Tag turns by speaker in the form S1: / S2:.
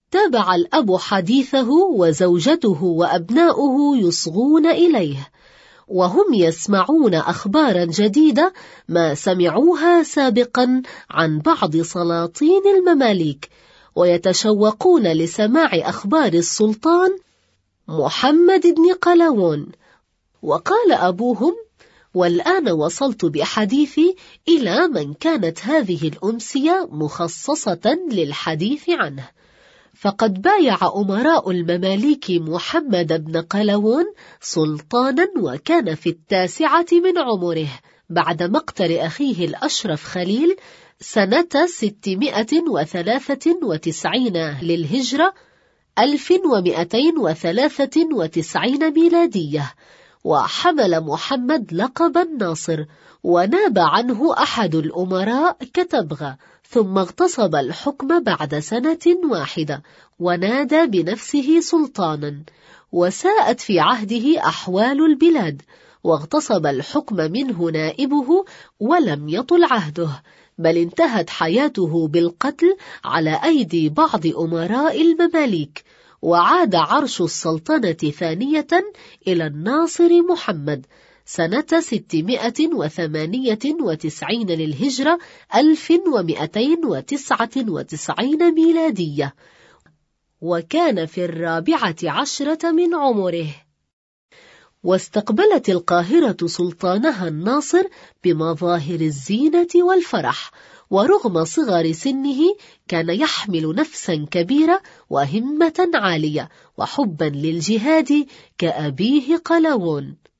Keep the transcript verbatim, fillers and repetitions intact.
S1: تابع الأب حديثه وزوجته وأبناؤه يصغون إليه، وهم يسمعون أخبارا جديدة ما سمعوها سابقا عن بعض سلاطين المماليك، ويتشوقون لسماع أخبار السلطان محمد بن قلاوون. وقال أبوهم: والآن وصلت بحديثي إلى من كانت هذه الأمسية مخصصة للحديث عنه، فقد بايع أمراء المماليك محمد بن قلاوون سلطانا، وكان في التاسعة من عمره بعد مقتل أخيه الأشرف خليل سنة ستمائة وثلاثة وتسعين للهجرة، ألف ومائتين وثلاثة وتسعين ميلادية. وحمل محمد لقب الناصر، وناب عنه أحد الأمراء كتبغى، ثم اغتصب الحكم بعد سنة واحدة، ونادى بنفسه سلطانا. وساءت في عهده أحوال البلاد، واغتصب الحكم منه نائبه ولم يطل عهده، بل انتهت حياته بالقتل على أيدي بعض أمراء المماليك، وعاد عرش السلطنة ثانية إلى الناصر محمد سنة ستمائة وثمانية وتسعين للهجرة، ألف ومائتين وتسعة وتسعين ميلادية، وكان في الرابعة عشرة من عمره. واستقبلت القاهرة سلطانها الناصر بمظاهر الزينة والفرح، ورغم صغر سنه كان يحمل نفسا كبيرة وهمة عالية وحبا للجهاد كأبيه قلاوون.